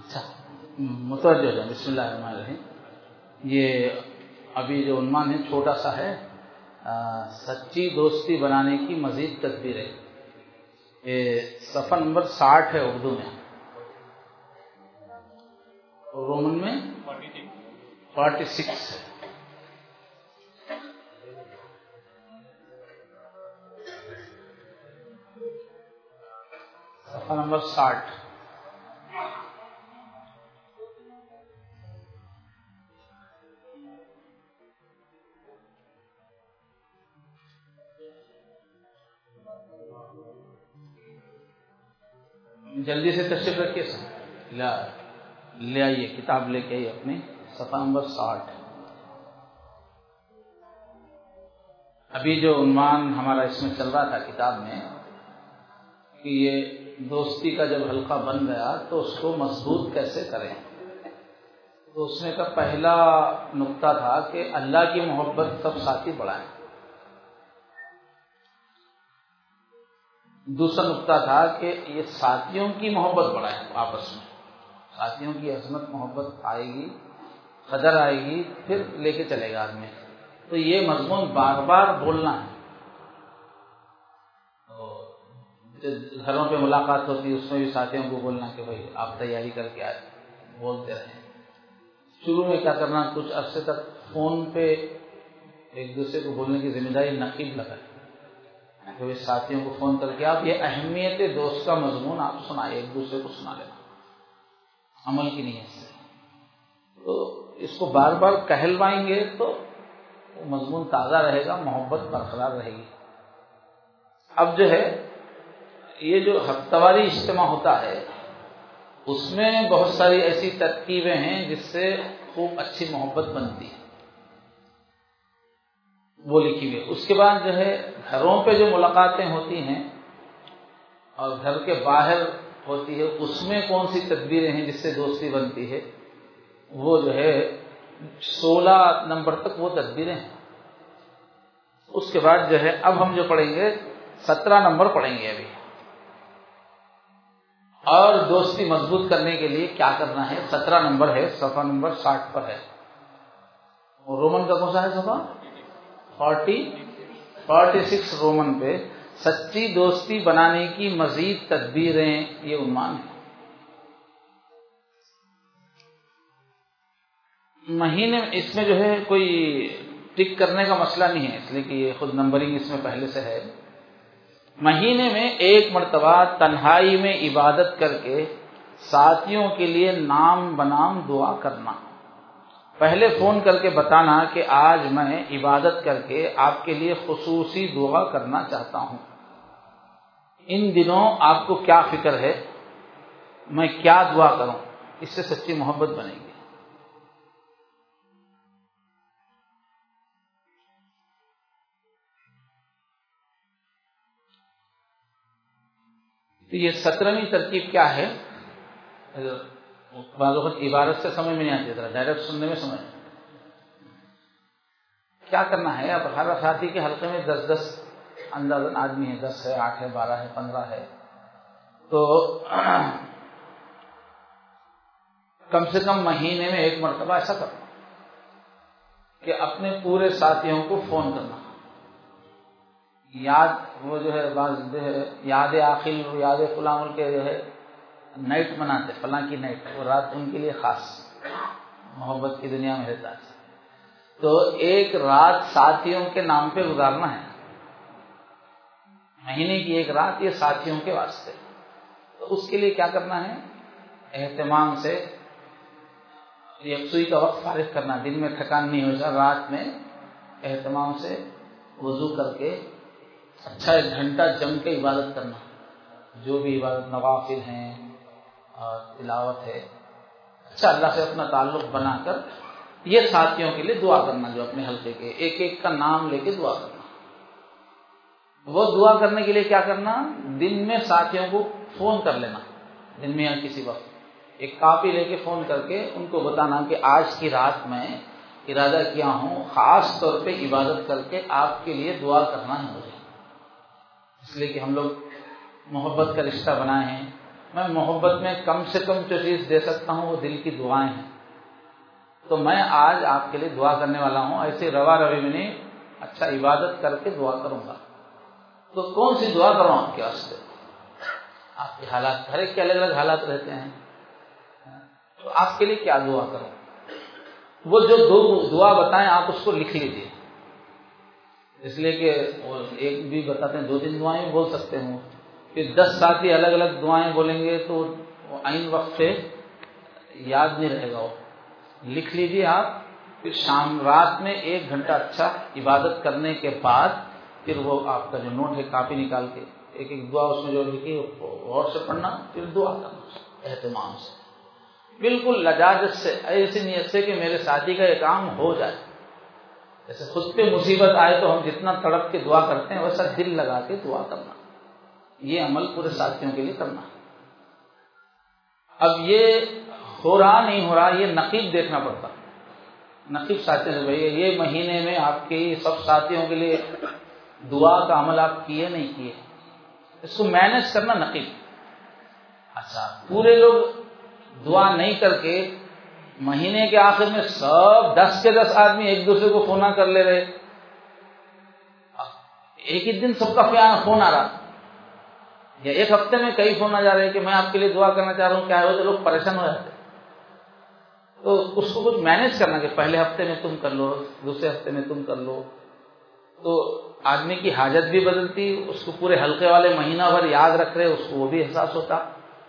اچھا متوجہ ہے. بسم اللہ الرحمن الرحیم. یہ ابھی جو عنوان ہے چھوٹا سا ہے، سچی دوستی بنانے کی مزید تدبیریں. یہ صفحہ نمبر 60 ہے اردو میں، رومن میں 46 ہے. صفحہ نمبر 60. جلدی سے تشریف رکھیے سر، لے آئیے کتاب لے کے آئیے اپنی. صفحہ نمبر 60. ابھی جو عنوان ہمارا اس میں چل رہا تھا کتاب میں کہ یہ دوستی کا جب حلقہ بن گیا تو اس کو مضبوط کیسے کریں، تو اس میں کا پہلا نقطہ تھا کہ اللہ کی محبت سب ساتھی بڑھائیں. دوسرا نقطہ تھا کہ یہ ساتھیوں کی محبت بڑھائیں. آپس میں ساتھیوں کی عظمت محبت آئے گی، قدر آئے گی، پھر لے کے چلے گا آدمی. تو یہ مضمون بار بار بولنا ہے. گھروں پہ ملاقات ہوتی ہے اس میں بھی ساتھیوں کو بولنا کہ بھائی آپ تیاری کر کے آئے، بولتے رہیں. شروع میں کیا کرنا، کچھ عرصے تک فون پہ ایک دوسرے کو بولنے کی ذمہ داری نقیب لگائے. کہ ساتھیوں کو فون کر کے آپ یہ اہمیت دوست کا مضمون آپ سنائے، ایک دوسرے کو سنا لینا عمل کی نیت سے. تو اس کو بار بار کہلوائیں گے تو مضمون تازہ رہے گا، محبت برقرار رہے گی. اب جو ہے یہ جو ہفتہ واری اجتماع ہوتا ہے اس میں بہت ساری ایسی ترکیبیں ہیں جس سے خوب اچھی محبت بنتی ہے، وہ لکھی ہوئی. اس کے بعد جو ہے گھروں پہ جو ملاقاتیں ہوتی ہیں اور گھر کے باہر ہوتی ہے اس میں کون سی تدبیریں ہیں جس سے دوستی بنتی ہے، وہ جو ہے 16 نمبر تک وہ تدبیریں ہیں. اس کے بعد جو ہے اب ہم جو پڑھیں گے 17 نمبر پڑھیں گے ابھی. اور دوستی مضبوط کرنے کے لیے کیا کرنا ہے 17 نمبر ہے، صفحہ نمبر 60 پر ہے. اور رومن کا کون سا ہے صفحہ 46 رومن پہ سچی دوستی بنانے کی مزید تدبیریں، یہ عنوان ہے. مہینے اس میں جو ہے کوئی ٹک کرنے کا مسئلہ نہیں ہے، اس لیے کہ یہ خود نمبرنگ اس میں پہلے سے ہے. مہینے میں ایک مرتبہ تنہائی میں عبادت کر کے ساتھیوں کے لیے نام بنام دعا کرنا. پہلے فون کر کے بتانا کہ آج میں عبادت کر کے آپ کے لیے خصوصی دعا کرنا چاہتا ہوں. ان دنوں آپ کو کیا فکر ہے، میں کیا دعا کروں. اس سے سچی محبت بنے گی. تو یہ 17ویں ترکیب کیا ہے، بعض وقت عبارت سے سمجھ میں نہیں آتی، ذرا ڈائریکٹ سننے میں سمجھ. کیا کرنا ہے، اب ہر ساتھی کے حلقے میں 10 اندازاً آدمی ہے، 10 ہے، 8 ہے، 12 ہے، 15 ہے. تو کم سے کم مہینے میں ایک مرتبہ ایسا کرنا کہ اپنے پورے ساتھیوں کو فون کرنا. یاد وہ جو ہے بعض جو ہے یاد عاقل یاد فلاں کے جو ہے نائٹ مناتے، فلاں کی نائٹ، وہ رات ان کے لیے خاص محبت کی دنیا میں رہتا ہے. تو ایک رات ساتھیوں کے نام پہ گزارنا ہے، مہینے کی ایک رات یہ ساتھیوں کے واسطے. تو اس کے لیے کیا کرنا ہے، اہتمام سے یکسوئی کا وقت فارغ کرنا. دن میں تھکان نہیں ہوگا، رات میں اہتمام سے وضو کر کے اچھا 1 گھنٹہ جم کے عبادت کرنا. جو بھی عبادت نوافل ہیں اور تلاوت ہے، اچھا اللہ سے اپنا تعلق بنا کر یہ ساتھیوں کے لیے دعا کرنا. جو اپنے حلقے کے ایک ایک کا نام لے کے دعا کرنا. وہ دعا کرنے کے لیے کیا کرنا، دن میں ساتھیوں کو فون کر لینا. دن میں یا کسی وقت ایک کاپی لے کے فون کر کے ان کو بتانا کہ آج کی رات میں ارادہ کیا ہوں خاص طور پہ عبادت کر کے آپ کے لیے دعا کرنا ہے مجھے. اس لیے کہ ہم لوگ محبت کا رشتہ بنائے ہیں، میں محبت میں کم سے کم جو چیز دے سکتا ہوں وہ دل کی دعائیں ہیں. تو میں آج آپ کے لیے دعا کرنے والا ہوں. ایسے روا روی میں نہیں, اچھا عبادت کر کے دعا کروں گا. تو کون سی دعا کروں آپ کے واسطے؟ آپ کے حالات, ہر ایک کے الگ الگ حالات رہتے ہیں, تو آپ کے لیے کیا دعا کروں؟ وہ جو دو دعا بتائیں آپ اس کو لکھ لیجیے, اس لیے کہ ایک بھی بتاتے ہیں 2-3 دعائیں بھی بول سکتے ہوں, پھر 10 ساتھی الگ الگ دعائیں بولیں گے تو عین وقت پہ یاد نہیں رہے گا. وہ لکھ لیجیے آپ, پھر شام رات میں 1 گھنٹہ اچھا عبادت کرنے کے بعد پھر وہ آپ کا جو نوٹ ہے کاپی نکال کے ایک ایک دعا اس میں جو لکھی غور سے پڑھنا, پھر دعا کرنا اہتمام سے, بالکل لجاجت سے, ایسی نیت سے کہ میرے ساتھی کا یہ کام ہو جائے. جیسے خود پہ مصیبت آئے تو ہم جتنا تڑپ کے دعا کرتے ہیں ویسا دل لگا کے دعا کرنا. یہ عمل پورے ساتھیوں کے لیے کرنا. اب یہ ہو رہا نہیں ہو رہا, یہ نقیب دیکھنا پڑتا. نقیب ساتھی سے بھائی یہ مہینے میں آپ کے سب ساتھیوں کے لیے دعا کا عمل آپ کیے نہیں کیے, اس کو مینج کرنا نقیب. اچھا پورے لوگ دعا نہیں کر کے مہینے کے آخر میں سب 10 کے 10 آدمی ایک دوسرے کو فون کر لے رہے, ایک ہی دن سب کا فون آ رہا, یا ایک ہفتے میں کئی فون آ جا رہے کہ میں آپ کے لیے دعا کرنا چاہ رہا ہوں, کیا ہو تو لوگ پریشان ہو جاتے. تو اس کو کچھ مینج کرنا کہ پہلے ہفتے میں تم کر لو, دوسرے ہفتے میں تم کر لو, تو آدمی کی حاجت بھی بدلتی, اس کو پورے حلقے والے مہینہ بھر یاد رکھ رہے, اس کو وہ بھی احساس ہوتا.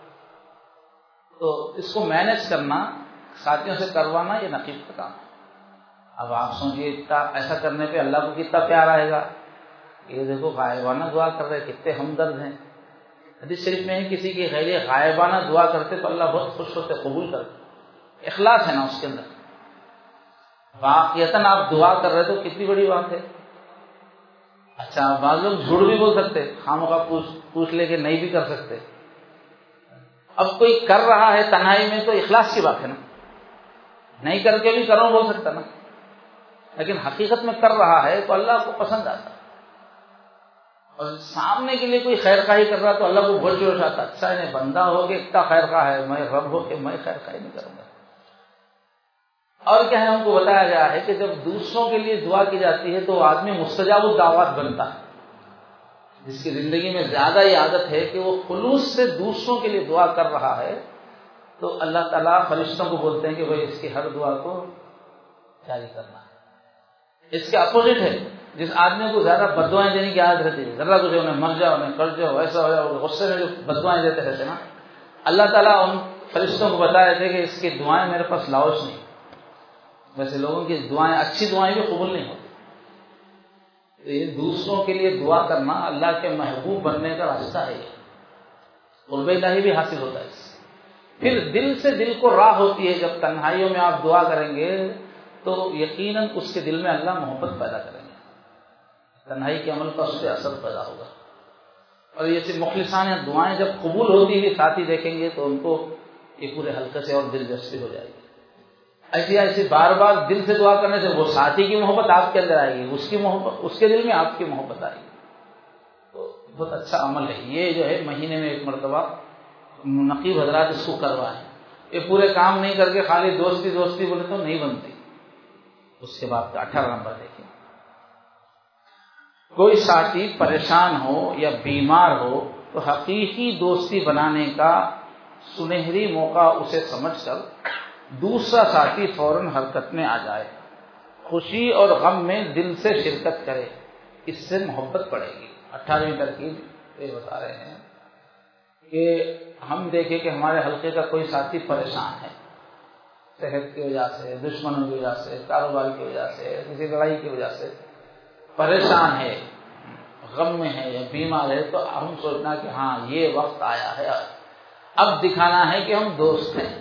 تو اس کو مینج کرنا, ساتھیوں سے کروانا, یہ نقیب کا کام ہے. اب آپ سوچیے ایسا کرنے پہ اللہ کو کتنا پیار آئے گا. یہ دیکھو غائبانہ دعا کر رہے, کتنے ہمدرد ہیں. حدیث شریف میں ہے کسی کی غیر غائبانہ دعا کرتے تو اللہ بہت خوش ہوتے, قبول کرتے. اخلاص ہے نا اس کے اندر. واقعتاً آپ دعا کر رہے تو کتنی بڑی بات ہے. اچھا بعض لوگ جھوٹ بھی بول سکتے, خامخواہ پوچھ لے کے نہیں بھی کر سکتے. اب کوئی کر رہا ہے تنہائی میں تو اخلاص کی بات ہے نا, نہیں کر کے بھی کرو بول سکتا نا, لیکن حقیقت میں کر رہا ہے تو اللہ کو پسند آتا. اور سامنے کے لیے کوئی خیر خواہی کر رہا تو اللہ کو بہت جوش آتا, اچھا ہے بندہ ہو کے اتنا خیر خواہ ہے, میں رب ہو کے میں خیر خواہی نہیں کروں گا. اور کیا ہے, ہم کو بتایا گیا ہے کہ جب دوسروں کے لیے دعا کی جاتی ہے تو آدمی مستجاب الدعوات بنتا ہے. جس کی زندگی میں زیادہ یہ عادت ہے کہ وہ خلوص سے دوسروں کے لیے دعا کر رہا ہے, تو اللہ تعالیٰ فرشتوں کو بولتے ہیں کہ بھائی اس کی ہر دعا کو جاری کرنا ہے. اس کے اپوزٹ ہے, جس آدمی کو زیادہ بددعائیں دینے کی عادت رہتی ہے, ذرا کچھ انہیں مر جاؤ, انہیں کر جاؤ, ایسا ہو جاؤ, غصے میں جو بددعائیں دیتے رہتے نا, اللہ تعالیٰ ان فرشتوں کو بتایا تھے کہ اس کی دعائیں میرے پاس لاؤش نہیں. ویسے لوگوں کی دعائیں, اچھی دعائیں بھی قبول نہیں ہوتی. تو یہ دوسروں کے لیے دعا کرنا اللہ کے محبوب بننے کا راستہ ہے. قرب الہی بھی حاصل ہوتا ہے اس سے. پھر دل سے دل کو راہ ہوتی ہے. جب تنہائیوں میں آپ دعا کریں گے تو یقیناً اس کے دل میں اللہ محبت پیدا کریں گے, تنہائی کے عمل کا اس سے اثر پیدا ہوگا. اور یہ صرف مخلصانہ دعائیں جب قبول ہوتی ہوئی ساتھی دیکھیں گے تو ان کو یہ پورے حلقے سے اور دلچسپی ہو جائے گی. ایسی بار بار دل سے دعا کرنے سے وہ ساتھی کی محبت آپ کے اندر آئے گی, اس کی محبت, اس کے دل میں آپ کی محبت آئے گی. تو بہت اچھا عمل ہے یہ, جو ہے مہینے میں 1 مرتبہ نقیب حضرات اس کو کروائیں. یہ پورے کام نہیں کر کے خالی دوستی بولے تو نہیں بنتی. اس کے بعد کا 18 نمبر دیکھیں. کوئی ساتھی پریشان ہو یا بیمار ہو تو حقیقی دوستی بنانے کا سنہری موقع اسے سمجھ کر دوسرا ساتھی فوراً حرکت میں آ جائے, خوشی اور غم میں دل سے شرکت کرے, اس سے محبت بڑھے گی. 18ویں ترکیب یہ بتا رہے ہیں کہ ہم دیکھیں کہ ہمارے حلقے کا کوئی ساتھی پریشان ہے, صحت کی وجہ سے, دشمنوں کی وجہ سے, کاروبار کی وجہ سے, کسی لڑائی کی وجہ سے پریشان ہے, غم میں ہے یا بیمار ہے, تو ہم سوچنا کہ ہاں یہ وقت آیا ہے, اب دکھانا ہے کہ ہم دوست ہیں.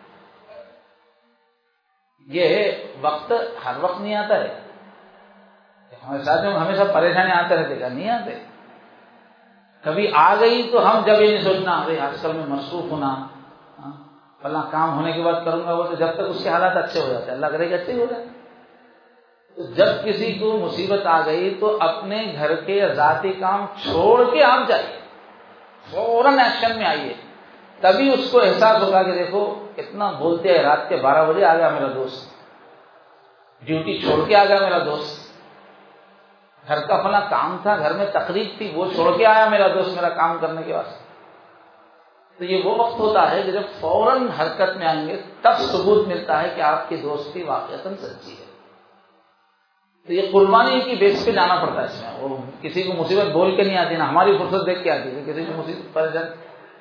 یہ وقت ہر وقت نہیں آتا ہے. ہمارے ساتھ میں ہمیشہ پریشانی آتے رہتے گا, نہیں آتے. کبھی آ گئی تو ہم جب یہ نہیں سوچنا ارے آج کل میں مصروف ہونا, فلاں کام ہونے کے بعد کروں گا, وہ تو جب تک اس کے حالات اچھے ہو جاتے ہیں, اللہ کرے گا اچھے ہی ہو جائے. تو جب کسی کو مصیبت آ گئی تو اپنے گھر کے ذاتی کام چھوڑ کے آپ جائیے, فوراً ایکشن میں آئیے. تبھی اس کو احساس ہوگا کہ دیکھو اتنا بولتے ہیں، رات کے 12 بجے آ گیا میرا دوست، ڈیوٹی چھوڑ کے آ گیا میرا دوست، گھر کا اپنا کام تھا، گھر میں تقریب تھی، وہ چھوڑ کے آیا میرا دوست میرا کام کرنے کے واسطے۔ تو یہ وہ وقت ہوتا ہے کہ جب فوراً حرکت میں آئیں گے، تب ثبوت ملتا ہے کہ آپ کی دوستی واقعتاً سچی ہے۔ تو یہ قربانی کی بیس پہ جانا پڑتا ہے اس میں، وہ کسی کو مصیبت بول کے نہیں آتی نا، ہماری فرصت دیکھ کے آتی ہے، کسی کو مصیبت پر جائے۔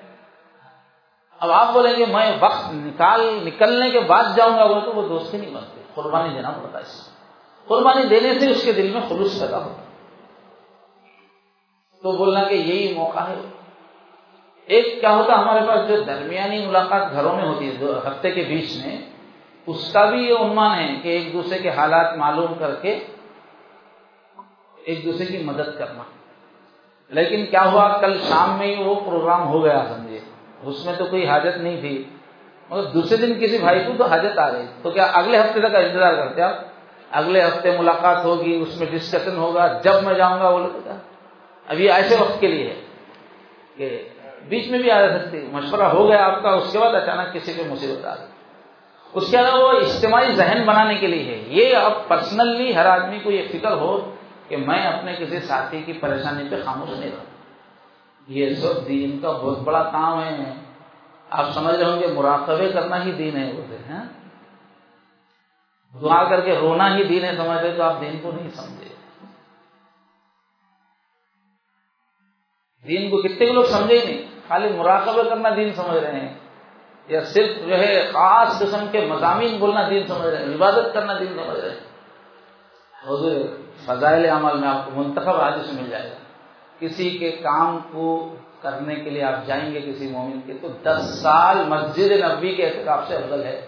اب آپ بولیں گے میں وقت نکلنے کے بعد جاؤں گا، تو وہ دوستی نہیں بنتی، قربانی دینا پڑتا ہے اس میں۔ قربانی دینے سے اس کے دل میں خلوص پیدا ہوتا ہے۔ تو بولنا کہ یہی موقع ہے۔ ایک کیا ہوتا ہے ہمارے پاس جو درمیانی ملاقات گھروں میں ہوتی ہے دو ہفتے کے بیچ میں، اس کا بھی یہ عنوان ہے کہ ایک دوسرے کے حالات معلوم کر کے ایک دوسرے کی مدد کرنا۔ لیکن کیا ہوا کل شام میں ہی وہ پروگرام ہو گیا، سمجھے اس میں تو کوئی حاجت نہیں تھی، مگر دوسرے دن کسی بھائی کو تو حاجت آ گئی، تو کیا اگلے ہفتے تک انتظار کرتے آپ؟ اگلے ہفتے ملاقات ہوگی، اس میں ڈسکشن ہوگا، جب میں جاؤں گا بولے تو اب یہ ایسے وقت کے لیے ہے کہ بیچ میں بھی آ سکتی، مشورہ ہو گیا آپ کا، اس کے بعد اچانک کسی پہ مصیبت آ گئی۔ اس کے علاوہ وہ اجتماعی ذہن بنانے کے لیے ہے، یہ اب پرسنلی ہر آدمی کو یہ فکر ہو کہ میں اپنے کسی ساتھی کی پریشانی پہ خاموش نہیں رہوں۔ یہ سب دین کا بہت بڑا کام ہے۔ آپ سمجھ رہے ہوں گے مراقبے کرنا ہی دین ہے، بولتے ہیں دعا کر کے رونا ہی دین ہے، سمجھتے تو آپ دین کو نہیں سمجھے۔ دین کو کتنے لوگ سمجھے ہی نہیں، خالی مراقبہ کرنا دین سمجھ رہے ہیں، یا صرف جو ہے خاص قسم کے مضامین بولنا دین سمجھ رہے ہیں، عبادت کرنا دین سمجھ رہے ہیں۔ حضور فضائل عمل میں آپ کو منتخب حدیث مل جائے گا، کسی کے کام کو کرنے کے لیے آپ جائیں گے کسی مومن کے، تو 10 سال مسجد نبوی کے اعتکاف سے افضل ہے۔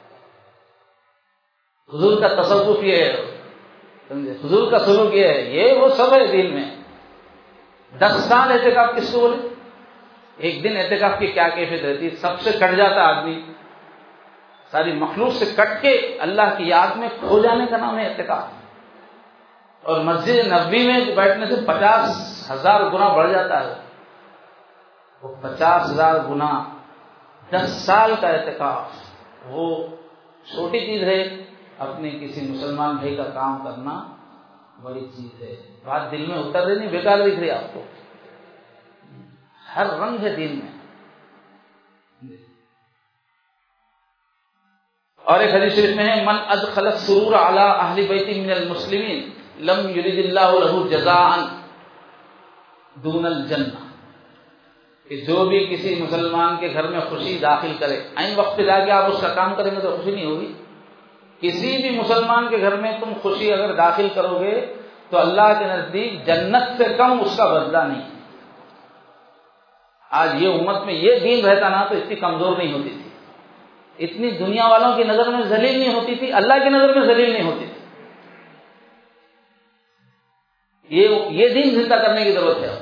حضور کا تصوف یہ ہے، سمجھے، حضور کا سلوک یہ ہے، یہ وہ سب ہے دین میں۔ 10 سال اعتکاف کس کو بولے؟ ایک دن اعتکاف کی کیا کیفیت رہتی ہے، سب سے کٹ جاتا آدمی، ساری مخلوق سے کٹ کے اللہ کی یاد میں کھو جانے کا نام ہے اعتکاف۔ اور مسجد نبوی میں بیٹھنے سے 50,000 گنا بڑھ جاتا ہے، وہ 50,000 گنا 10 سال کا اعتکاف، وہ چھوٹی چیز ہے، اپنے کسی مسلمان بھائی کا کام کرنا بڑی چیز ہے۔ بات دل میں اتر رہی نہیں، بیکار دکھ رہی آپ کو، ہر رنگ ہے دین میں۔ اور ایک حدیث شریف میں ہے من ادخل السرور علی اہل بیت من المسلمین لم یرد اللہ له جزاء دون الجنہ، کہ جو بھی کسی مسلمان کے گھر میں خوشی داخل کرے، عین وقت پہ جا کے آپ اس کا کام کریں گے تو خوشی نہیں ہوگی۔ کسی بھی مسلمان کے گھر میں تم خوشی اگر داخل کرو گے تو اللہ کے نزدیک جنت سے کم اس کا بدلہ نہیں۔ آج یہ امت میں یہ دین رہتا نا تو اتنی کمزور نہیں ہوتی تھی، اتنی دنیا والوں کی نظر میں ذلیل نہیں ہوتی تھی، اللہ کی نظر میں ذلیل نہیں ہوتی تھی۔ یہ دین زندہ کرنے کی ضرورت ہے۔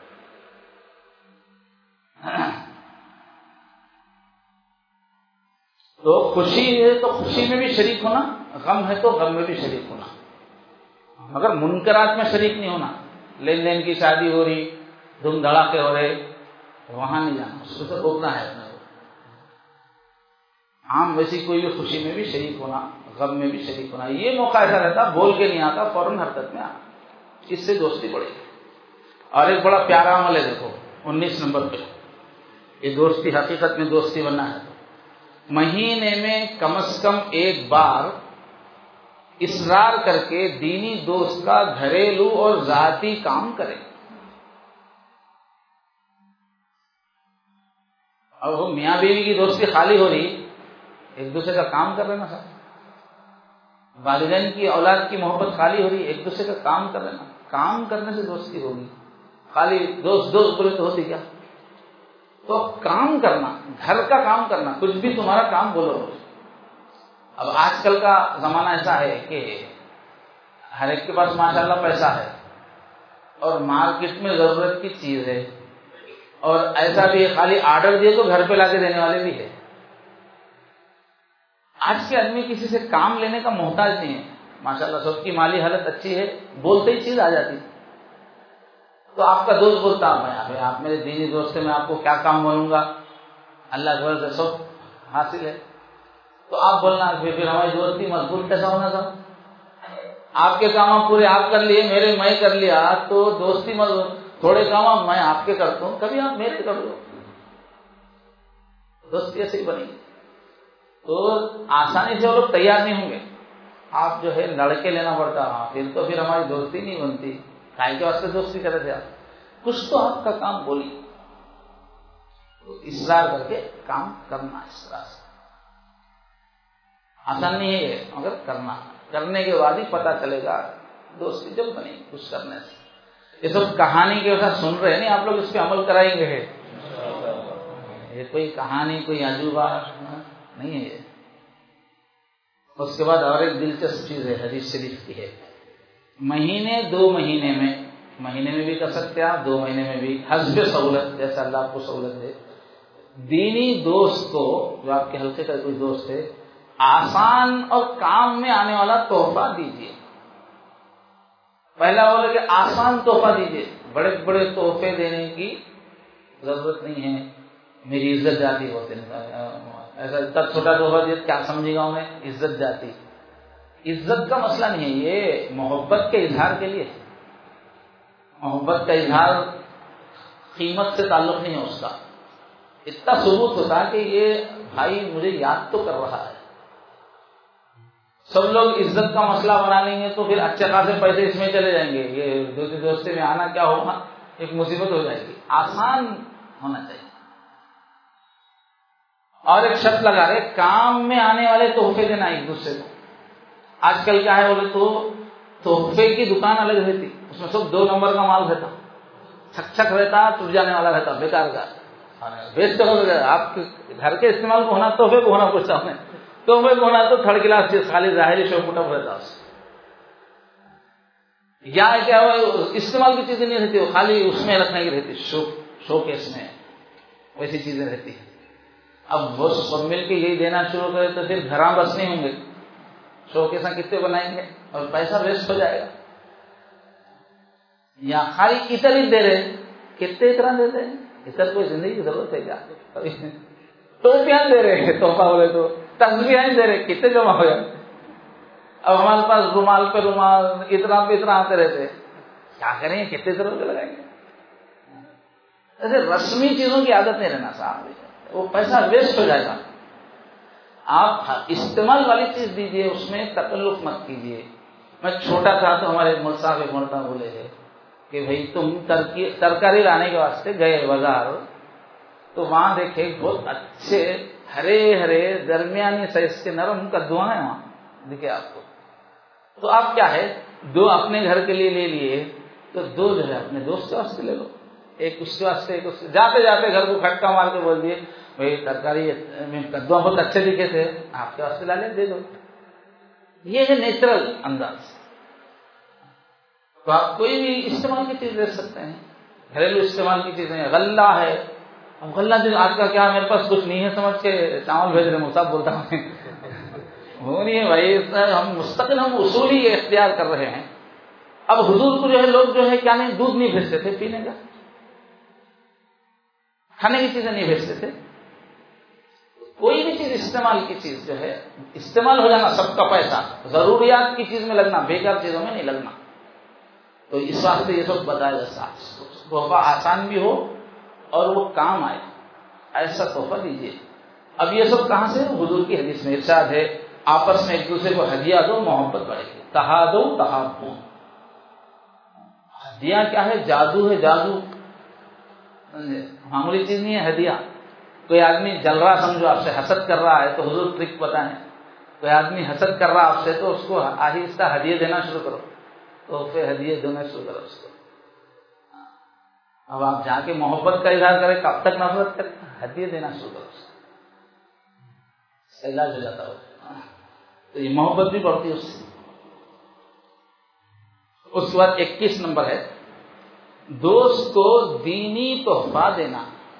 تو خوشی ہے تو خوشی میں بھی شریک ہونا، غم ہے تو غم میں بھی شریک ہونا، مگر منکرات میں شریک نہیں ہونا۔ لین دین کی شادی ہو رہی، دھوم دھڑاکے ہو رہے، وہاں نہیں جانا، اس کو تو روکنا ہے اپنے کو۔ عام ویسی کوئی بھی خوشی میں بھی شریک ہونا، غم میں بھی شریک ہونا، یہ موقع ایسا رہتا بول کے نہیں آتا، فوراً حرکت میں آنا، اس سے دوستی بڑھے گی۔ اور ایک بڑا پیارا عمل ہے، دیکھو 19 نمبر پہ، یہ دوستی حقیقت میں دوستی بننا ہے، مہینے میں کم از کم ایک بار اصرار کر کے دینی دوست کا گھریلو اور ذاتی کام کرے۔ اور وہ میاں بیوی کی دوستی خالی ہو رہی، ایک دوسرے کا کام کر لینا سر، والدین کی اولاد کی محبت خالی ہو رہی، ایک دوسرے کا کام کر لینا، کام کرنے سے دوستی ہوگی۔ خالی دوست دوست بولے تو ہوتی کیا؟ تو کام کرنا، گھر کا کام کرنا، کچھ بھی تمہارا کام بولو۔ اب آج کل کا زمانہ ایسا ہے کہ ہر ایک کے پاس ماشاءاللہ پیسہ ہے، اور مارکیٹ میں ضرورت کی چیز ہے، اور ایسا بھی خالی آرڈر دیے تو گھر پہ لا کے دینے والے بھی ہے۔ آج کے آدمی کسی سے کام لینے کا محتاج نہیں ہے، ماشاءاللہ سب کی مالی حالت اچھی ہے، بولتے ہی چیز آ جاتی۔ تو آپ کا دوست بولتا ہے آپ میرے دینی دوست سے میں آپ کو کیا کام بولوں گا، اللہ کے وجہ سے سب حاصل ہے. تو آپ بولنا پھر ہماری دوستی مضبوط کیسا ہونا تھا؟ آپ کے کام پورے آپ کر لیے، میں کر لیا تو دوستی مضبوط. تھوڑے کام میں آپ کے کرتا ہوں، کبھی آپ میرے کر لو، دوستی ایسے ہی بنی. تو آسانی سے وہ لوگ تیار نہیں ہوں گے. آپ جو ہے لڑکے لینا پڑتا، پھر ہماری دوستی نہیں بنتی. کائے کے واسطے دوستی کرے تھے آپ؟ کچھ تو آپ کا کام بولیے، اصرار کر کے کام کرنا. اصرار آسان نہیں ہے مگر کرنے کے بعد ہی پتا چلے گا دوستی جب بنے کچھ کرنے سے. یہ سب کہانی کے ساتھ سن رہے ہیں نہیں آپ لوگ، اس پہ عمل کرائیں گے. یہ کوئی کہانی کوئی عجوبہ نہیں ہے. اس کے بعد اور ایک دلچسپ چیز ہے حدیث شریف کی ہے. مہینے 2 مہینے میں بھی کر سکتے ہیں آپ، 2 مہینے میں بھی، حسب سہولت جیسا اللہ آپ کو سہولت دے. دینی دوست کو، جو آپ کے حلقے کا کوئی دوست ہے، آسان اور کام میں آنے والا تحفہ دیجیے. پہلا بولے کہ آسان تحفہ دیجیے. بڑے بڑے تحفے دینے کی ضرورت نہیں ہے، میری عزت جاتی ہوتے ایسا اتنا چھوٹا تحفہ دیا کیا سمجھے گا انہیں عزت جاتی. عزت کا مسئلہ نہیں ہے، یہ محبت کے اظہار کے لیے. محبت کا اظہار قیمت سے تعلق نہیں ہے اس کا. اتنا ثبوت ہوتا کہ یہ بھائی مجھے یاد تو کر رہا ہے. سب لوگ عزت کا مسئلہ بنا لیں گے تو پھر اچھے خاصے پیسے اس میں چلے جائیں گے. یہ دوستی میں آنا کیا ہوگا، ایک مصیبت ہو جائے گی. آسان ہونا چاہیے. اور ایک شرط لگا رہے، کام میں آنے والے تحفے دینا ایک دوسرے کو. آج کل کیا ہے بولے تو تحفے کی دکان الگ رہتی، اس میں سب 2 نمبر کا مال رہتا، چھک رہتا، ٹوٹ جانے والا رہتا، بیکار کا. بیچ ہو گیا آپ کے گھر کے استعمال کو ہونا، تحفے کو ہونا پوچھتا ہوں. تحفے کو ہونا تو 3rd کلاس چیز، خالی ظاہری شو پٹ اپ رہتا اس. یا کیا ہوا استعمال کی چیزیں نہیں رہتی، وہ خالی اس میں رکھنے کی رہتی، شو کیس میں ویسی چیزیں رہتی ہیں. اب وہ سب مل کے یہی دینا شروع کرے تو پھر گھراں بس نہیں ہوں گے. شو کیسا کتنے بنائیں گے اور پیسہ ویسٹ ہو جائے گا. یا خالی عطر ہی دے رہے، کتنے اتنا دے رہے ہیں؟ عطر کوئی زندگی کی ضرورت ہے کیا؟ ٹوپیاں دے رہے ہیں، تحفہ بولے تو تسبیحیں دے رہے، کتنے جمع ہو جائے. اب ہمارے پاس رومال پہ رومال، اتنا پہ اتنا آتے رہتے، کیا کریں گے؟ کتنے ضرور کے لگائیں گے. ایسے رسمی چیزوں کی عادت نہیں رہنا صاحب، وہ پیسہ ویسٹ ہو جائے گا. آپ استعمال والی چیز دیجیے، اس میں تکلف مت کیجیے. میں چھوٹا تھا تو ہمارے مول صاحب ایک مرتبہ بولے ہیں کہ بھائی تم ترکاری لانے کے واسطے گئے بازار، تو وہاں دیکھے بہت اچھے ہرے درمیانی سائز کے نرم کدو ہیں وہاں دیکھے آپ کو. تو آپ کیا ہے 2 اپنے گھر کے لیے لے لیے، تو 2 جو ہے اپنے دوست کے واسطے لے لو، ایک اس کے واسطے، ایک اس کے. جاتے گھر کو کھٹکا مار کے بول دیے بھائی ترکاری میں کدو بہت اچھے دکھے تھے، آپ کے واسطے لا لیں، دے دو. یہ ہے نیچرل انداز. تو آپ کوئی بھی استعمال کی چیز لے سکتے ہیں، گھریلو استعمال کی چیزیں. غلہ ہے، اب غلہ جو آج کا کیا، میرے پاس کچھ نہیں ہے سمجھ کے چاول بھیج رہے، مصعب بولتا ہوں وہ نہیں ہے بھائی. ہم مستقل اصول ہی اختیار کر رہے ہیں. اب حضور کو جو ہے لوگ جو ہے کیا نہیں، دودھ نہیں بھیجتے تھے پینے کا، کھانے کی چیزیں نہیں بھیجتے تھے. کوئی بھی چیز استعمال کی چیز جو ہے استعمال ہو جانا، سب کا پیسہ ضروریات کی چیز میں لگنا، بیکار چیزوں میں نہیں لگنا. تو اس واسطے یہ سب بتایا جاتا، تحفہ آسان بھی ہو اور وہ کام آئے، ایسا تحفہ دیجیے. اب یہ سب کہاں سے؟ حضور کی حدیث میں ارشاد ہے آپس میں ایک دوسرے کو ہدیہ دو، محبت بڑھے گی. تہادو تحابو. ہدیہ کیا ہے؟ جادو ہے. جادو معمولی چیز نہیں ہے ہدیہ. کوئی آدمی جل رہا سمجھو آپ سے، حسد کر رہا ہے تو حضور ٹرک بتائیں. کوئی آدمی حسد کر رہا آپ سے تو اس کو آہستہ ہدیے دینا شروع کرو، تحفے ہدیے دینا شروع کرو اس کو. اب آپ جا کے محبت کا اظہار کریں، کب تک نفرت کریں؟ ہدیے دینا شروع کرو اس کو، علاج ہو جاتا ہو. تو یہ محبت بھی بڑھتی ہے اس سے. اس کے بعد 21 نمبر ہے دوست کو دینی تحفہ دینا.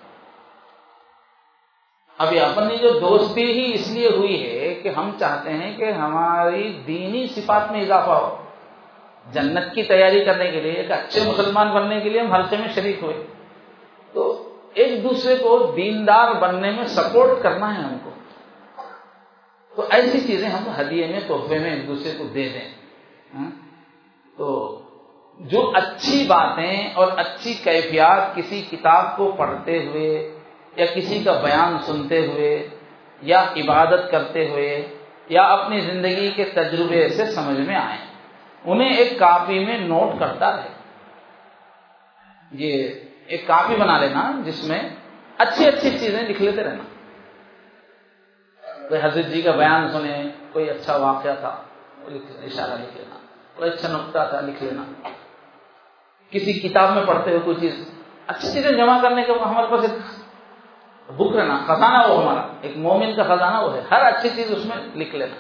ابھی اپنی جو دوستی ہی اس لیے ہوئی ہے کہ ہم چاہتے ہیں کہ ہماری دینی صفات میں اضافہ ہو. جنت کی تیاری کرنے کے لیے، ایک اچھے مسلمان بننے کے لیے ہم حلقے میں شریک ہوئے، تو ایک دوسرے کو دیندار بننے میں سپورٹ کرنا ہے ہم کو، تو ایسی چیزیں ہم ہدیے میں، تحفے میں ایک دوسرے کو دے دیں۔ تو جو اچھی باتیں اور اچھی کیفیات کسی کتاب کو پڑھتے ہوئے یا کسی کا بیان سنتے ہوئے یا عبادت کرتے ہوئے یا اپنی زندگی کے تجربے سے سمجھ میں آئیں، انہیں ایک کاپی میں نوٹ کرتا رہے۔ یہ ایک کاپی بنا لینا جس میں اچھی اچھی چیزیں لکھ لیتے رہنا۔ کوئی حضرت جی کا بیان سنے، کوئی اچھا واقعہ تھا اشارہ لکھ لینا، کوئی اچھا نقطہ تھا لکھ لینا، کسی کتاب میں پڑھتے ہوئے کوئی چیز، اچھی چیزیں جمع کرنے کا ہمارے پاس ایک بک رہنا، خزانہ وہ ہمارا ایک مومن کا خزانہ وہ ہے، ہر اچھی چیز اس میں لکھ لینا۔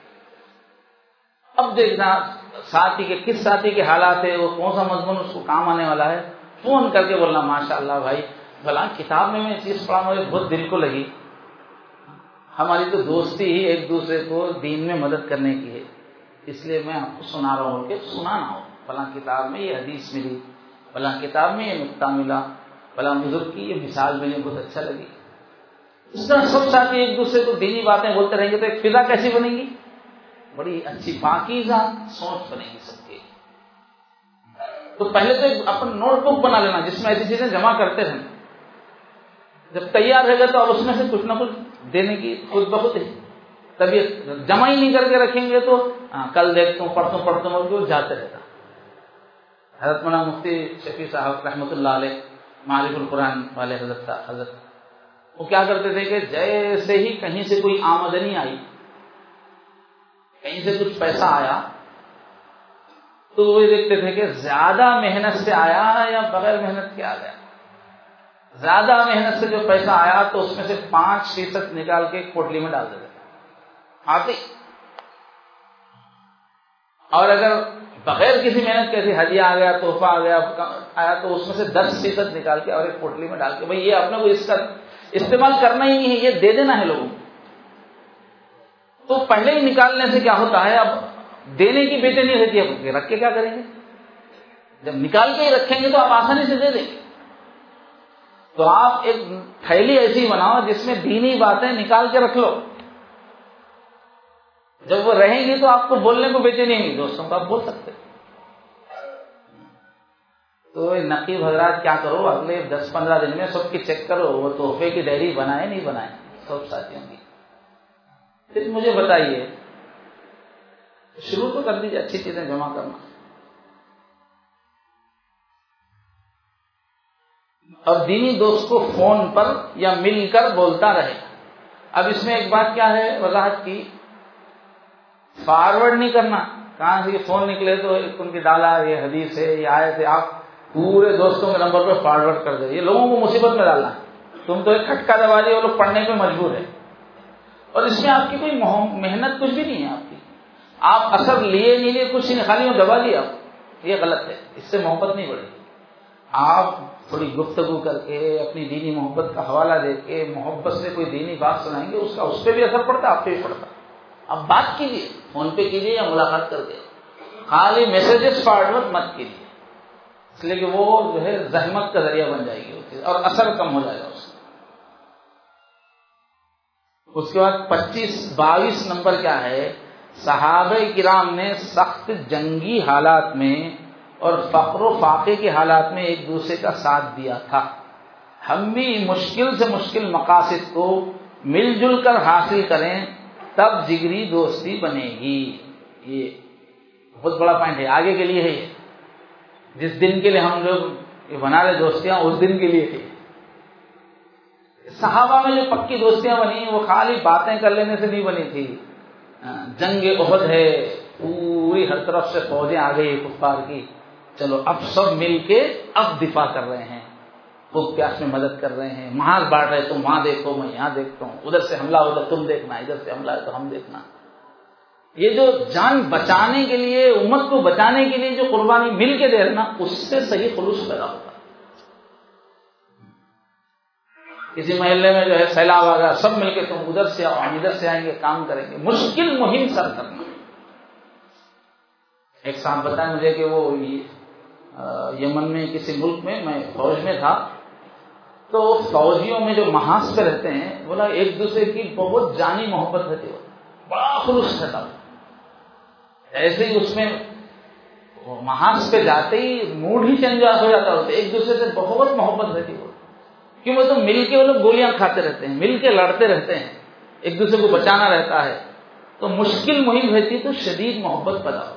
اب دیکھنا ساتھی کے کس ساتھی کے حالات ہے، وہ کون سا مضمون اس کو کام آنے والا ہے، فون کر کے بولنا ماشاء اللہ بھائی فلاں کتاب میں یہ چیز پڑھا مجھے بہت دل کو لگی۔ ہماری تو دوستی ہی ایک دوسرے کو دین میں مدد کرنے کی ہے، اس لیے میں آپ کو سنا رہا ہوں کہ سنا نہ ہو، فلاں کتاب میں یہ حدیث ملی، فلاں کتاب میں یہ نقطہ ملا، فلاں بزرگ کی یہ مثال ملی، بہت اچھا لگی۔ اس طرح سب ساتھی ایک دوسرے کو دینی باتیں بولتے رہیں گے تو ایک فضا کیسی بنے گی؟ بڑی اچھی پاکیزہ سوچ بنے گی سب کی۔ تو پہلے تو اپن نوٹ بک بنا لینا جس میں ایسی چیزیں جمع کرتے رہیں، جب تیار رہے گا تو اب اس میں سے کچھ نہ کچھ دینے کی خود بخود ہے طبیعت، جمع ہی نہیں کر کے رکھیں گے تو کل دیکھتا ہوں پرسوں وہ جاتے رہتا۔ حضرت مولانا مفتی شفیع صاحب رحمۃ اللہ علیہ معارف القرآن والے حضرت وہ کیا کرتے تھے کہ جیسے ہی کہیں سے کوئی آمدنی آئی، کہیں سے کچھ پیسہ آیا تو وہ دیکھتے تھے کہ زیادہ محنت سے آیا یا بغیر محنت کے آ گیا۔ زیادہ محنت سے جو پیسہ آیا تو اس میں سے 5% نکال کے پوٹلی میں ڈال دیتے آتے، اور اگر بغیر کسی محنت کے ہدیہ آ گیا، تحفہ آ گیا آیا تو اس میں سے 10% نکال کے اور ایک پوٹلی میں ڈال کے بھائی یہ اپنے کو اس کا استعمال کرنا ہی نہیں ہے، یہ دے دینا ہے لوگوں کو۔ تو پہلے ہی نکالنے سے کیا ہوتا ہے، اب دینے کی بے چینی رہتی ہے، رکھ کے کیا کریں گے؟ جب نکال کے ہی رکھیں گے تو آپ آسانی سے دے دیں گے۔ تو آپ ایک تھیلی ایسی بناؤ جس میں دینی باتیں نکال کے رکھ لو، جب وہ رہیں گی تو آپ کو بولنے کو بے چینی نہیں، دوستوں کو آپ بول سکتے۔ تو نقیب حضرات کیا کرو، اگلے 10-15 دن میں سب کی چیک کرو، وہ تحفے کی ڈائری بنائے نہیں بنائے سب ساتھیوں کی، پھر مجھے بتائیے، شروع تو کر دیجیے اچھی چیزیں جمع کرنا۔ اور دینی دوست کو فون پر یا مل کر بولتا رہے۔ اب اس میں ایک بات کیا ہے وضاحت کی، فارورڈ نہیں کرنا، کہاں سے یہ فون نکلے تو ان کی ڈالا یہ حدیث ہے یہ آیت ہے، آپ پورے دوستوں کے نمبر پہ فارورڈ کر دیں، یہ لوگوں کو مصیبت میں ڈالنا ہے۔ تم تو ایک کھٹکا دبا دیے، وہ لوگ پڑھنے پہ مجبور ہے، اور اس میں آپ کی کوئی محنت کچھ بھی نہیں ہے، آپ کی آپ اثر لیے نہیں لیے کچھ نہیں، خالی وہ دبا دیا، یہ غلط ہے، اس سے محبت نہیں بڑھے۔ آپ تھوڑی گفتگو کر کے اپنی دینی محبت کا حوالہ دے کے محبت سے کوئی دینی بات سنائیں گے، اس کا اس پہ بھی اثر پڑتا ہے، آپ پہ بھی پڑتا ہے۔ اب بات کیجیے، فون پہ کیجیے یا ملاقات کر کے، خالی میسجز فارورڈ مت کیجیے، اس لیے کہ وہ جو ہے زحمت کا ذریعہ بن جائے گی اور اثر کم ہو جائے گا اس کا۔ اس کے بعد 22 نمبر کیا ہے، صحابہ کرام نے سخت جنگی حالات میں اور فقر و فاقے کے حالات میں ایک دوسرے کا ساتھ دیا تھا۔ ہم بھی مشکل سے مشکل مقاصد کو مل جل کر حاصل کریں، تب جگری دوستی بنے گی۔ یہ بہت بڑا پوائنٹ ہے، آگے کے لیے ہے، جس دن کے لیے ہم لوگ یہ بنا رہے دوستیاں اس دن کے لیے ہے۔ صحابہ میں جو پکی دوستیاں بنی وہ خالی باتیں کر لینے سے نہیں بنی تھی، جنگ احد ہے، پوری ہر طرف سے فوجیں آ گئی کفار کی، چلو اب سب مل کے اب دفاع کر رہے ہیں، بھوک پیاس میں مدد کر رہے ہیں، مال بانٹ رہے، تم وہاں دیکھو میں یہاں دیکھتا ہوں، ادھر سے حملہ ادھر تم دیکھنا، ادھر سے حملہ ہے تو ہم دیکھنا۔ یہ جو جان بچانے کے لیے، امت کو بچانے کے لیے جو قربانی مل کے دے رہنا، اس سے صحیح خلوص پیدا ہوتا ہے۔ کسی محلے میں جو ہے سیلاب آ گیا، سب مل کے تم ادھر سے آؤ ہم ادھر سے آئیں گے، کام کریں گے، مشکل مہم سر کرنا۔ ایک صاحب بتائیں مجھے کہ وہ یمن میں کسی ملک میں فوج میں تھا، تو فوجیوں میں جو محاذ پہ رہتے ہیں بولا ایک دوسرے کی بہت جانی محبت رہتی ہے, بڑا خلوص رہتا. ایسے ہی اس میں محاذ پہ جاتے ہی موڈ ہی چینج ہو جاتا ہوتا ہے, ایک دوسرے سے بہت محبت رہتی ہے. کیوں؟ وہ تو مل کے وہ لوگ گولیاں کھاتے رہتے ہیں, مل کے لڑتے رہتے ہیں, ایک دوسرے کو بچانا رہتا ہے. تو مشکل مہم رہتی تو شدید محبت پیدا ہو.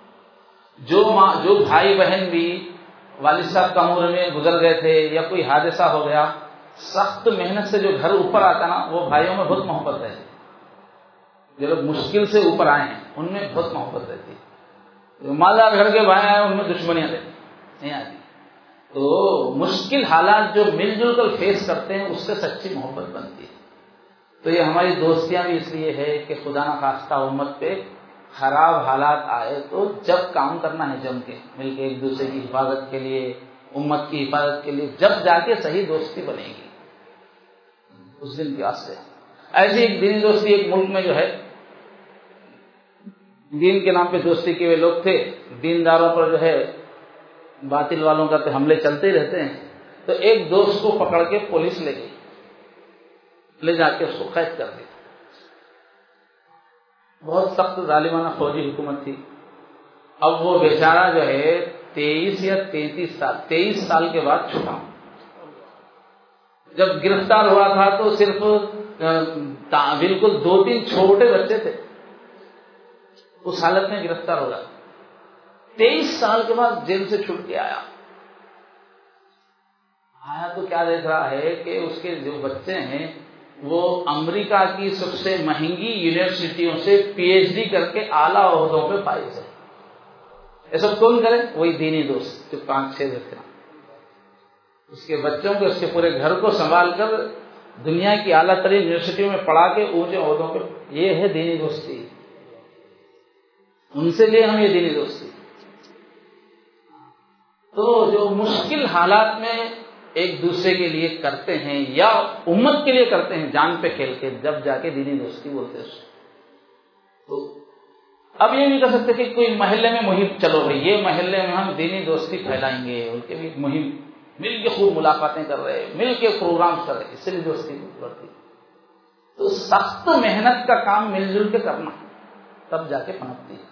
جو بھائی بہن بھی والد صاحب کم عمر میں گزر گئے تھے یا کوئی حادثہ ہو گیا, سخت محنت سے جو گھر اوپر آتا نا, وہ بھائیوں میں بہت محبت رہتی. جو لوگ مشکل سے اوپر آئے ہیں ان میں بہت محبت رہتی. جو مالدار گھر کے بھائی آئے ان میں دشمنیاں رہتی نہیں آتی. تو مشکل حالات جو مل جل کر فیس کرتے ہیں اس سے سچی محبت بنتی ہے. تو یہ ہماری دوستیاں بھی اس لیے ہے کہ خدا نخواستہ امت پہ خراب حالات آئے تو جب کام کرنا ہے جم کے مل کے ایک دوسرے کی حفاظت کے لیے, امت کی حفاظت کے لیے, جب جا کے صحیح دوستی بنے گی. اس دن کی واسطے ایسی ایک دینی دوستی ایک ملک میں جو ہے دین کے نام پہ دوستی کے ہوئے لوگ تھے, دینداروں پر جو ہے باطل والوں کا تو حملے چلتے ہی رہتے ہیں. تو ایک دوست کو پکڑ کے پولیس لے گئی, لے جا کے اس کو قید کر دیا. بہت سخت ظالمانہ فوجی حکومت تھی. اب وہ بیچارہ جو ہے 23 یا 23 سال کے بعد چھوٹا. جب گرفتار ہوا تھا تو صرف بالکل 2-3 چھوٹے بچے تھے, اس حالت میں گرفتار ہو گیا. 23 سال کے بعد جیل سے چھوٹ کے آیا تو کیا دیکھ رہا ہے کہ اس کے جو بچے ہیں وہ امریکہ کی سب سے مہنگی یونیورسٹیوں سے PhD کر کے اعلیٰ عہدوں پہ فائز ہے. یہ سب کون کرے؟ وہی دینی دوست جو 5-6 بچے ہیں, اس کے بچوں کو, اس کے پورے گھر کو سنبھال کر دنیا کی اعلیٰ ترین یونیورسٹیوں میں پڑھا کے اونچے عہدوں پہ. یہ ہے دینی دوستی. ان سے لیے ہم یہ دینی دوستی. تو جو مشکل حالات میں ایک دوسرے کے لیے کرتے ہیں یا امت کے لیے کرتے ہیں جان پہ کھیل کے, جب جا کے دینی دوستی بولتے ہیں. تو اب یہ نہیں کر سکتے کہ کوئی محلے میں مہم چلو بھائی یہ محلے میں ہم دینی دوستی پھیلائیں گے, ان کے بھی مہم مل کے خوب ملاقاتیں کر رہے, مل کے پروگرام کر رہے, اس سے بھی دوستی بڑھتی. تو سخت محنت کا کام مل جل کے کرنا تب جا کے پنپتی ہے.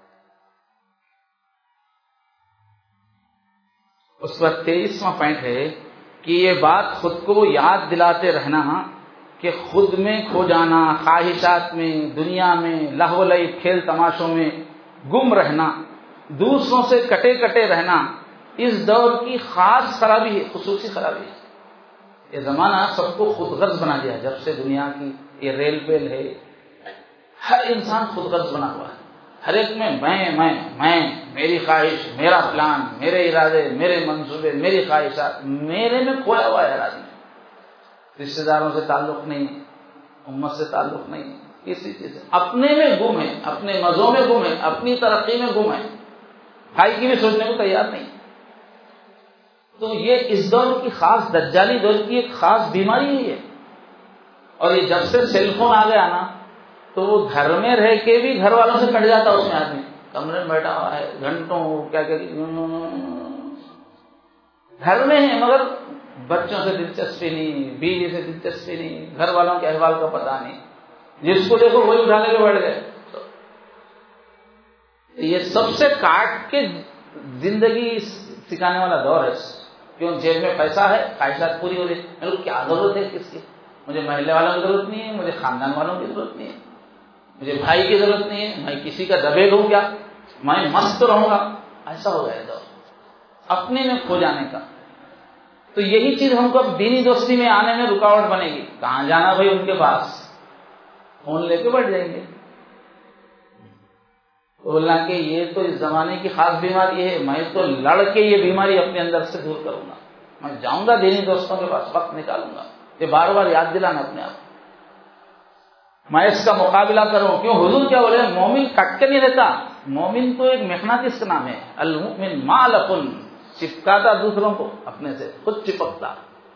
اس پر 23واں پوائنٹ ہے کہ یہ بات خود کو یاد دلاتے رہنا کہ خود میں کھو جانا, خواہشات میں, دنیا میں, لہو لعب کھیل تماشوں میں گم رہنا, دوسروں سے کٹے کٹے رہنا اس دور کی خاص خرابی ہے, خصوصی خرابی ہے. یہ زمانہ سب کو خود غرض بنا دیا. جب سے دنیا کی یہ ریل پیل ہے, ہر انسان خود غرض بنا ہوا ہے. ہر ایک میں میری خواہش, میرا پلان, میرے ارادے, میرے منصوبے, میری خواہشات, میرے میں کھویا ہوا ہے. آدمی رشتے داروں سے تعلق نہیں, امت سے تعلق نہیں, کسی چیز سے اپنے میں گم ہے, اپنے مزوں میں گم ہے, اپنی ترقی میں گم ہے, بھائی کی بھی سوچنے کو تیار نہیں. تو یہ اس دور کی خاص دجالی دور کی ایک خاص بیماری ہے. اور یہ جب سے سیل فون آ گیا نا تو وہ گھر میں رہ کے بھی گھر والوں سے کٹ جاتا. اس میں آدمی کمرے میں بیٹھا ہوا ہے گھنٹوں, کیا گھر میں ہے مگر بچوں سے دلچسپی نہیں, بیوی سے دلچسپی نہیں, گھر والوں کے احوال کا پتہ نہیں, جس کو دیکھو وہی اٹھا لے کے بیٹھ گئے. یہ سب سے کاٹ کے زندگی سکھانے والا دور ہے. کیوں؟ جیب میں پیسہ ہے, خواہشات پوری ہو رہی. میرے کو کیا ضرورت ہے کس کی؟ مجھے محلے والوں کی ضرورت نہیں ہے, مجھے خاندان والوں کی ضرورت نہیں ہے, مجھے بھائی کی ضرورت نہیں ہے, میں کسی کا دبے لوں گا, میں مست رہوں گا. ایسا ہو گیا دور اپنے میں کھو جانے کا. تو یہی چیز ہم کو اب دینی دوستی میں آنے میں رکاوٹ بنے گی. کہاں جانا بھائی, ان کے پاس فون لے کے بیٹھ جائیں گے. بولنا کہ یہ تو اس زمانے کی خاص بیماری ہے, میں تو لڑ کے یہ بیماری اپنے اندر سے دور کروں گا. میں جاؤں گا دینی دوستوں کے پاس, وقت نکالوں گا. یہ بار بار یاد دلانا اپنے آپ, میں اس کا مقابلہ کروں. کیوں؟ حضور کیا بولے, مومن کٹ کے نہیں رہتا. مومن تو ایک مقناطیس کا نام ہے. المؤمن معلق, چپکاتا دوسروں کو اپنے سے, خود چپکتا.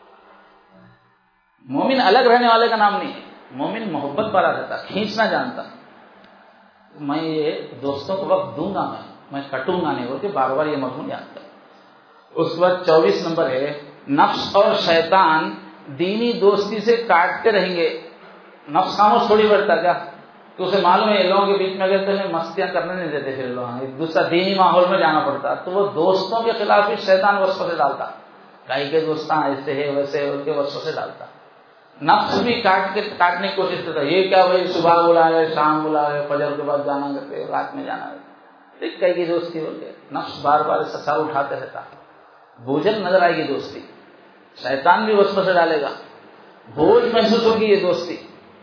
مومن الگ رہنے والے کا نام نہیں ہے. مومن محبت والا رہتا, کھینچنا جانتا. میں یہ دوستوں کو وقت دوں گا, میں کٹوں گا نہیں, بول کے بار بار یہ مضمون یاد کر. اس وقت 24 نمبر ہے نفس اور شیطان دینی دوستی سے کاٹتے رہیں گے. نفس خاموش تھوڑی بیٹھتا کیا کہ اسے معلوم ہے لوگوں کے بیچ میں اگر تو مستیاں کرنے نہیں دیتے، پھر لوگ ایک دوسرا دینی ماحول میں جانا پڑتا، تو وہ دوستوں کے خلاف ہی شیطان وسوسے ڈالتا. کئی کے دوستاں ایسے ہے ویسے ہے، ان کے وسوسے ڈالتا. نفس بھی کاٹنے کی کوشش کرتا. یہ کیا بھائی صبح بلائے، شام بلائے، فجر کے بعد جانا کرتے، رات میں جانا کرتے، کئی کی دوستی ہو گئی. نفس بار بار سچا اٹھاتے رہتا. بوجھل نظر آئے گی دوستی، شیطان بھی وسوسے ڈالے گا، بوجھ محسوس ہوگی یہ دوستی.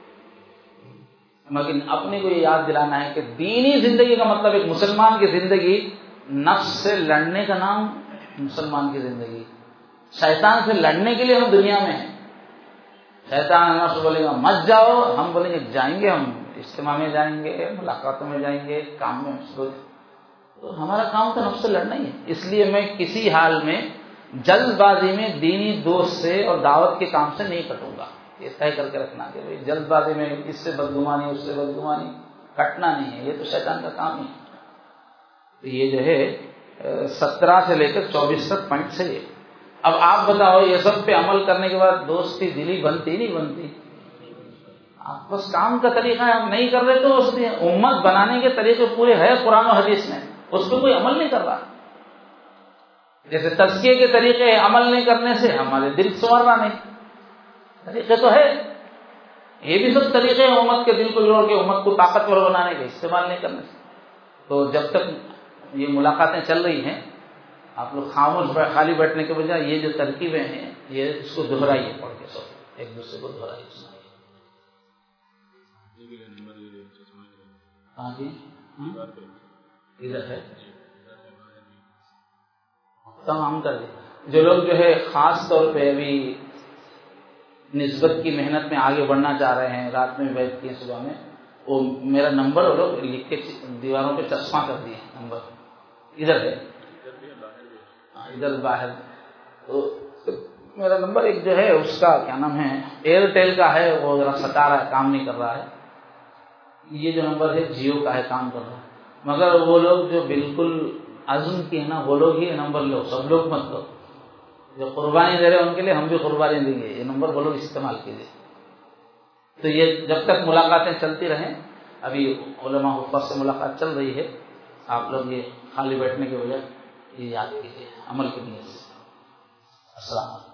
مگر اپنے کو یہ یاد دلانا ہے کہ دینی زندگی کا مطلب ایک مسلمان کی زندگی نفس سے لڑنے کا نام مسلمان کی زندگی. شیطان سے لڑنے کے لیے ہم دنیا میں ہیں. شیطان نفس بولے گا مت جاؤ، ہم بولیں گے جائیں گے، ہم اجتماع میں جائیں گے، ملاقاتوں میں جائیں گے، کام میں مشغول. تو ہمارا کام تو نفس سے لڑنا ہی ہے. اس لیے میں کسی حال میں جلد بازی میں دینی دوست سے اور دعوت کے کام سے نہیں کٹوں گا. یہ طے کر کے رکھنا کہ بھائی جلد بازی میں اس سے بدگمانی اس سے بدگمانی کٹنا نہیں ہے، یہ تو شیطان کا کام ہی ہے. تو یہ جو ہے 17 سے لے کر 24 تک پوائنٹ سے. اب آپ بتاؤ یہ سب پہ عمل کرنے کے بعد دوستی دلی بنتی نہیں بنتی؟ آپ بس کام کا طریقہ ہے، ہم نہیں کر رہے تو اس میں امت بنانے کے طریقے پورے ہے قرآن و حدیث میں، اس پہ کوئی عمل نہیں کر رہا. جیسے تزکیے کے طریقے عمل نہیں کرنے سے ہمارے دل سنورنا نہیں، طریقے تو ہے. یہ بھی سب طریقے ہیں امت کے دل کو جوڑ کے امت کو طاقتور بنانے کے، استعمال نہیں کرنے سے. تو جب تک یہ ملاقاتیں چل رہی ہیں آپ لوگ خاموش خالی بیٹھنے کے بجائے یہ جو ترکیبیں ہیں یہ اس کو دہرائیے، پڑھ کے سب ایک دوسرے کو دہرائیے. ہاں جی ادھر ہے تمام کر دیں. جو لوگ جو ہے خاص طور پہ ابھی نسبت کی محنت میں آگے بڑھنا چاہ رہے ہیں، رات میں بیٹھتی ہیں صبح میں، وہ میرا نمبر وہ لوگ لکھ کے دیواروں پہ چسپاں کر دیے. نمبر ادھر ہے، ادھر باہر. تو میرا نمبر ایک جو ہے اس کا کیا نام ہے ایئرٹیل کا ہے، وہ ذرا ستا رہا ہے، کام نہیں کر رہا ہے. یہ جو نمبر ہے جیو کا ہے، کام کر رہا ہے. مگر وہ لوگ جو بالکل عزم کی ہے نا وہ لوگ ہی نمبر لو، سب لوگ مت لو. جو قربانی دے رہے ہیں ان کے لیے ہم بھی قربانی دیں گے، یہ نمبر وہ لوگ استعمال کیجیے. تو یہ جب تک ملاقاتیں چلتی رہیں، ابھی علماء حفاظ سے ملاقات چل رہی ہے، آپ لوگ یہ خالی بیٹھنے کے بجائے یہ یاد کیجیے عمل کے نیت سے. السلام علیکم.